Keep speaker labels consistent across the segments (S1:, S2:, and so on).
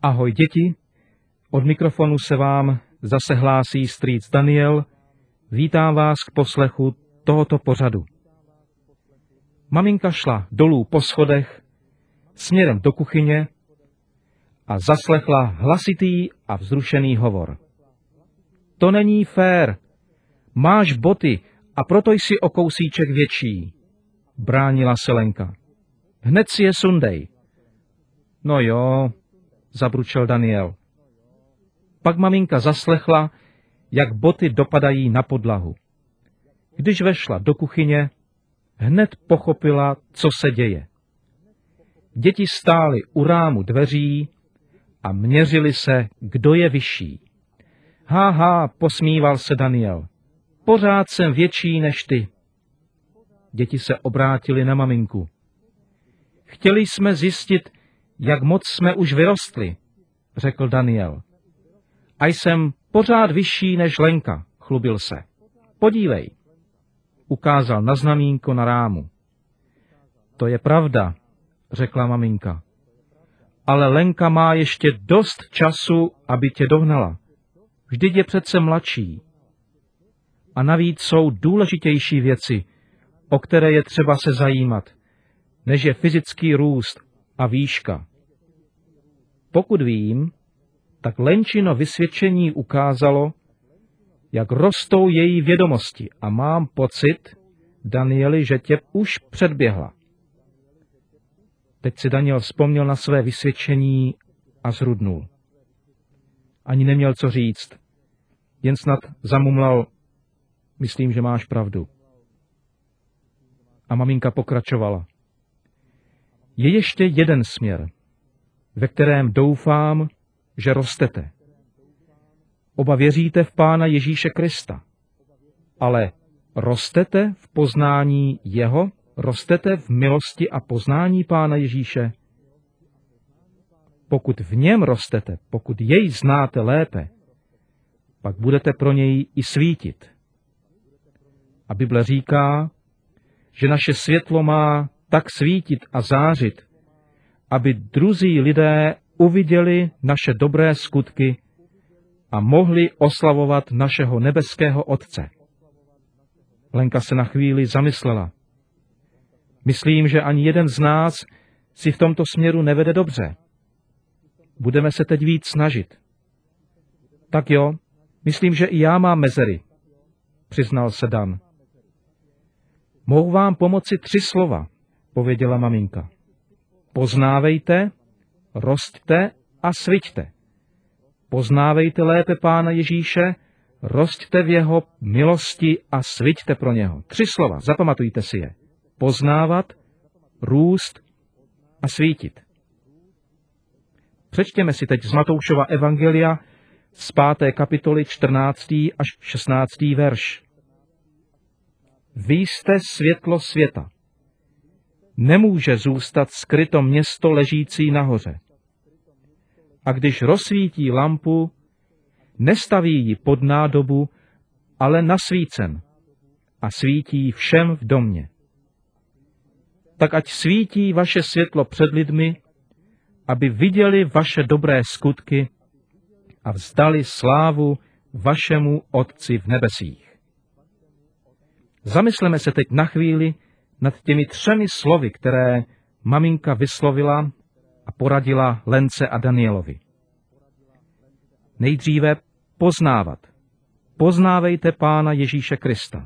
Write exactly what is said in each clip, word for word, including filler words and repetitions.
S1: Ahoj děti, od mikrofonu se vám zase hlásí strýc Daniel. Vítám vás k poslechu tohoto pořadu. Maminka šla dolů po schodech směrem do kuchyně a zaslechla hlasitý a vzrušený hovor. To není fér. Máš boty a proto jsi o kousíček větší, bránila se Lenka. Hned si je sundej. No jo, zabručel Daniel. Pak maminka zaslechla, jak boty dopadají na podlahu. Když vešla do kuchyně, hned pochopila, co se děje. Děti stály u rámu dveří a měřili se, kdo je vyšší. Háhá, posmíval se Daniel. Pořád jsem větší než ty. Děti se obrátili na maminku. Chtěli jsme zjistit, jak moc jsme už vyrostli, řekl Daniel. A jsem pořád vyšší než Lenka, chlubil se. Podívej, ukázal na znamínko na rámu. To je pravda, řekla maminka. Ale Lenka má ještě dost času, aby tě dohnala. Vždyť je přece mladší. A navíc jsou důležitější věci, o které je třeba se zajímat, než je fyzický růst a výška. Pokud vím, tak Lenčino vysvědčení ukázalo, jak rostou její vědomosti a mám pocit, Danieli, že tě už předběhla. Teď si Daniel vzpomněl na své vysvědčení a zhrudnul. Ani neměl co říct, jen snad zamumlal, myslím, že máš pravdu. A maminka pokračovala. Je ještě jeden směr, ve kterém doufám, že rostete. Oba věříte v Pána Ježíše Krista, ale rostete v poznání jeho, rostete v milosti a poznání Pána Ježíše. Pokud v něm rostete, pokud jej znáte lépe, pak budete pro něj i svítit. A Bible říká, že naše světlo má tak svítit a zářit, aby druzí lidé uviděli naše dobré skutky a mohli oslavovat našeho nebeského Otce. Lenka se na chvíli zamyslela. Myslím, že ani jeden z nás si v tomto směru nevede dobře. Budeme se teď víc snažit. Tak jo, myslím, že i já mám mezery, přiznal se Dan. Mohu vám pomoci tři slova, pověděla maminka. Poznávejte, rosťte a sviťte. Poznávejte lépe Pána Ježíše, rosťte v jeho milosti a sviťte pro něho. Tři slova, zapamatujte si je. Poznávat, růst a svítit. Přečtěme si teď z Matoušova evangelia z páté kapitoly čtrnáctý až šestnáctý verš. Vy jste světlo světa. Nemůže zůstat skryto město ležící nahoře. A když rozsvítí lampu, nestaví ji pod nádobu, ale na svícen a svítí všem v domě. Tak ať svítí vaše světlo před lidmi, aby viděli vaše dobré skutky a vzdali slávu vašemu Otci v nebesích. Zamysleme se teď na chvíli nad těmi třemi slovy, které maminka vyslovila a poradila Lence a Danielovi. Nejdříve poznávat. Poznávejte Pána Ježíše Krista.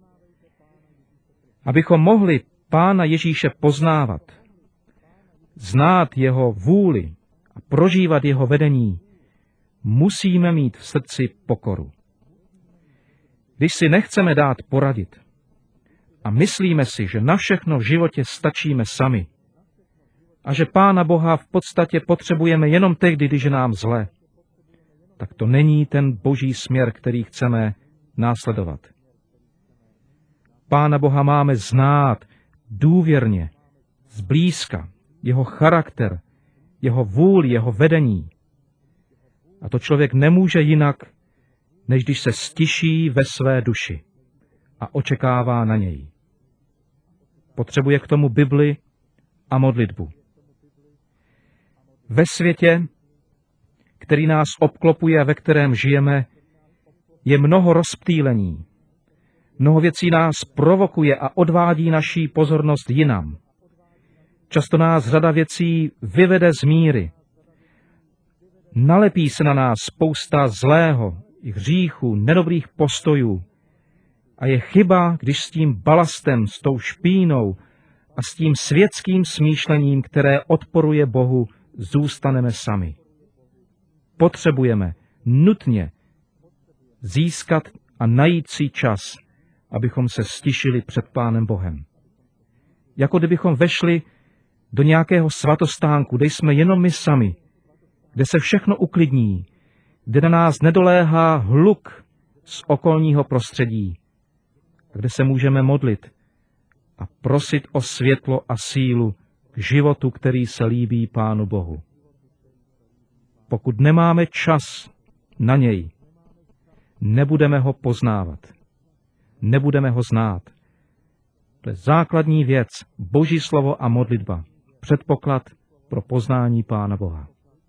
S1: Abychom mohli Pána Ježíše poznávat, znát jeho vůli a prožívat jeho vedení, musíme mít v srdci pokoru. Když si nechceme dát poradit a myslíme si, že na všechno v životě stačíme sami a že Pána Boha v podstatě potřebujeme jenom tehdy, když je nám zle, tak to není ten boží směr, který chceme následovat. Pána Boha máme znát důvěrně, zblízka, jeho charakter, jeho vůli, jeho vedení. A to člověk nemůže jinak, než když se stiší ve své duši a očekává na něj. Potřebuje k tomu Bibli a modlitbu. Ve světě který nás obklopuje a ve kterém žijeme, je mnoho rozptýlení. Mnoho věcí nás provokuje a odvádí naší pozornost jinam. Často nás řada věcí vyvede z míry. Nalepí se na nás spousta zlého, i hříchů, nedobrých postojů. A je chyba, když s tím balastem, s tou špínou a s tím světským smýšlením, které odporuje Bohu, zůstaneme sami. Potřebujeme nutně získat a najít si čas, abychom se stišili před Pánem Bohem. Jako kdybychom vešli do nějakého svatostánku, kde jsme jenom my sami, kde se všechno uklidní, kde na nás nedoléhá hluk z okolního prostředí, kde se můžeme modlit a prosit o světlo a sílu k životu, který se líbí Pánu Bohu. Pokud nemáme čas na něj, nebudeme ho poznávat, nebudeme ho znát. To je základní věc, Boží slovo a modlitba, předpoklad pro poznání Pána Boha.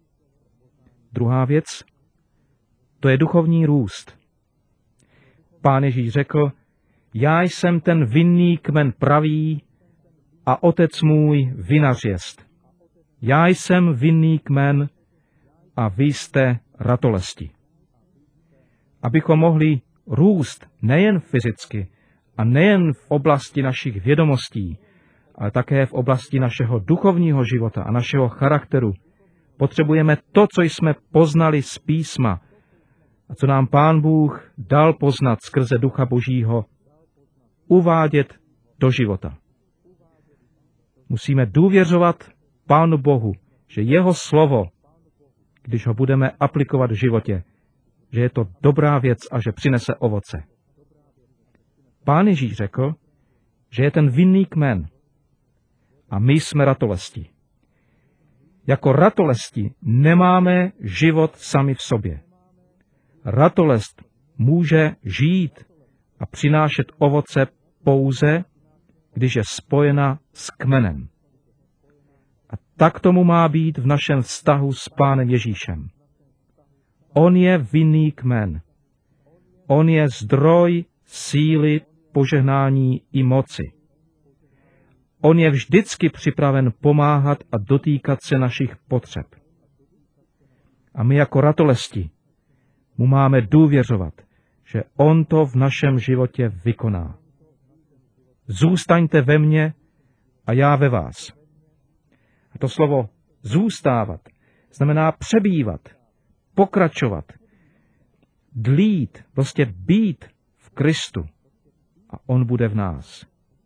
S1: Druhá věc, to je duchovní růst. Pán Ježíš řekl, já jsem ten vinný kmen pravý a otec můj vinař jest. Já jsem vinný kmen a vy jste ratolesti. Abychom mohli růst nejen fyzicky a nejen v oblasti našich vědomostí, ale také v oblasti našeho duchovního života a našeho charakteru, potřebujeme to, co jsme poznali z písma a co nám Pán Bůh dal poznat skrze Ducha Božího, uvádět do života. Musíme důvěřovat Pánu Bohu, že jeho slovo, když ho budeme aplikovat v životě, že je to dobrá věc a že přinese ovoce. Pán Ježíš řekl, že je ten vinný kmen a my jsme ratolesti. Jako ratolesti nemáme život sami v sobě. Ratolest může žít a přinášet ovoce pouze, když je spojena s kmenem. A tak tomu má být v našem vztahu s Pánem Ježíšem. On je vinný kmen. On je zdroj síly, požehnání i moci. On je vždycky připraven pomáhat a dotýkat se našich potřeb. A my jako ratolesti mu máme důvěřovat, že on to v našem životě vykoná. Zůstaňte ve mně a já ve vás. A to slovo zůstávat znamená přebývat, pokračovat, dlít, prostě být v Kristu a on bude v nás.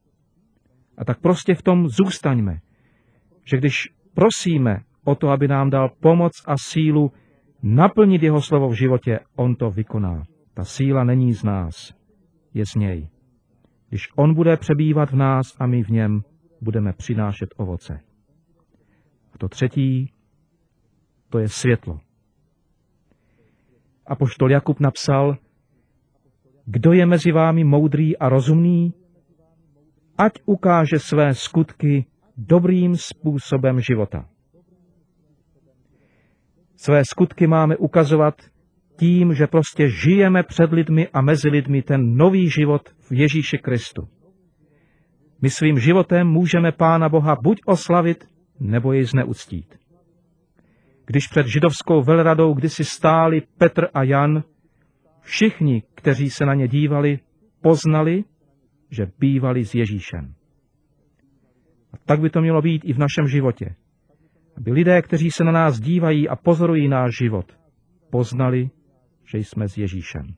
S1: A tak prostě v tom zůstaňme, že když prosíme o to, aby nám dal pomoc a sílu naplnit jeho slovo v životě, on to vykoná. Ta síla není z nás, je z něj. Když on bude přebývat v nás a my v něm, budeme přinášet ovoce. A to třetí, to je světlo. Apoštol Jakub napsal, kdo je mezi vámi moudrý a rozumný, ať ukáže své skutky dobrým způsobem života. Své skutky máme ukazovat tím, že prostě žijeme před lidmi a mezi lidmi ten nový život v Ježíši Kristu. My svým životem můžeme Pána Boha buď oslavit, nebo jej zneuctít. Když před židovskou velradou kdysi stáli Petr a Jan, všichni, kteří se na ně dívali, poznali, že bývali s Ježíšem. A tak by to mělo být i v našem životě. Aby lidé, kteří se na nás dívají a pozorují náš život, poznali, že jsme s Ježíšem.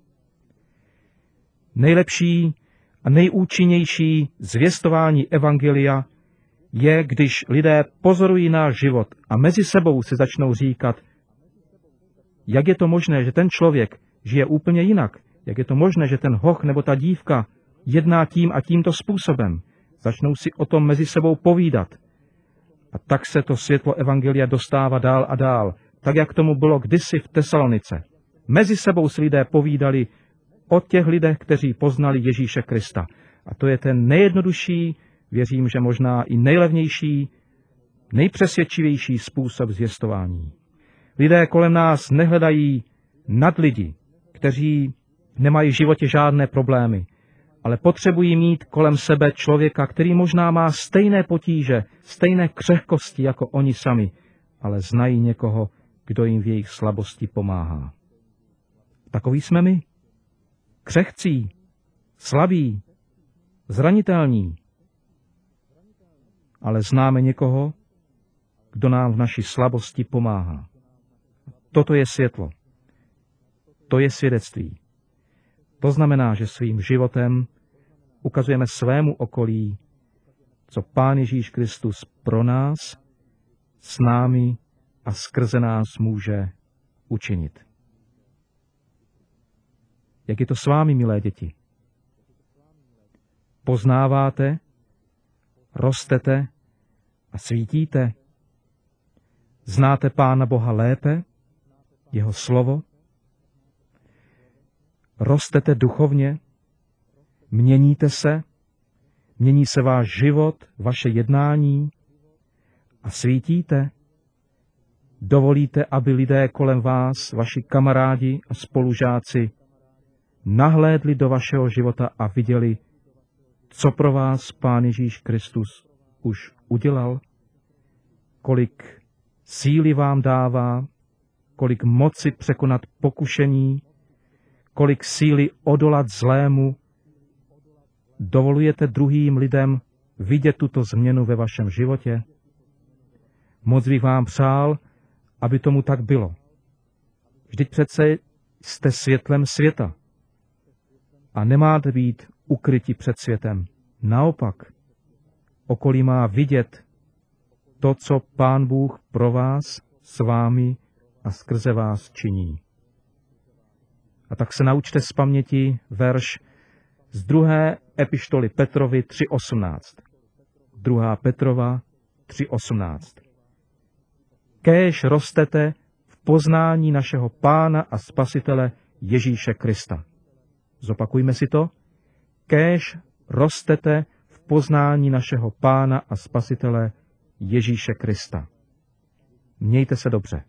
S1: Nejlepší a nejúčinnější zvěstování evangelia je, když lidé pozorují náš život a mezi sebou si začnou říkat, jak je to možné, že ten člověk žije úplně jinak, jak je to možné, že ten hoch nebo ta dívka jedná tím a tímto způsobem. Začnou si o tom mezi sebou povídat. A tak se to světlo evangelia dostává dál a dál, tak jak tomu bylo kdysi v Tesalonice. Mezi sebou si lidé povídali o těch lidech, kteří poznali Ježíše Krista. A to je ten nejjednodušší, věřím, že možná i nejlevnější, nejpřesvědčivější způsob zvěstování. Lidé kolem nás nehledají nad lidi, kteří nemají v životě žádné problémy, ale potřebují mít kolem sebe člověka, který možná má stejné potíže, stejné křehkosti jako oni sami, ale znají někoho, kdo jim v jejich slabosti pomáhá. Takoví jsme my. Křehcí, slabí, zranitelní. Ale známe někoho, kdo nám v naší slabosti pomáhá. Toto je světlo. To je svědectví. To znamená, že svým životem ukazujeme svému okolí, co Pán Ježíš Kristus pro nás, s námi a skrze nás může učinit. Jak je to s vámi, milé děti? Poznáváte, rostete a svítíte? Znáte Pána Boha lépe, jeho slovo? Rostete duchovně? Měníte se? Mění se váš život, vaše jednání? A svítíte? Dovolíte, aby lidé kolem vás, vaši kamarádi a spolužáci, nahlédli do vašeho života a viděli, co pro vás Pán Ježíš Kristus už udělal? Kolik síly vám dává, kolik moci překonat pokušení, kolik síly odolat zlému. Dovolujete druhým lidem vidět tuto změnu ve vašem životě? Moc bych vám přál, aby tomu tak bylo. Vždyť přece jste světlem světa a nemáte být ukryti před světem. Naopak, okolí má vidět to, co Pán Bůh pro vás, s vámi a skrze vás činí. A tak se naučte z paměti verš z druhé epištoly Petrovi tři osmnáct. druhá Petrova tři osmnáct. Kéž rostete v poznání našeho Pána a Spasitele Ježíše Krista. Zopakujme si to. Kéž rostete v poznání našeho Pána a Spasitele Ježíše Krista. Mějte se dobře.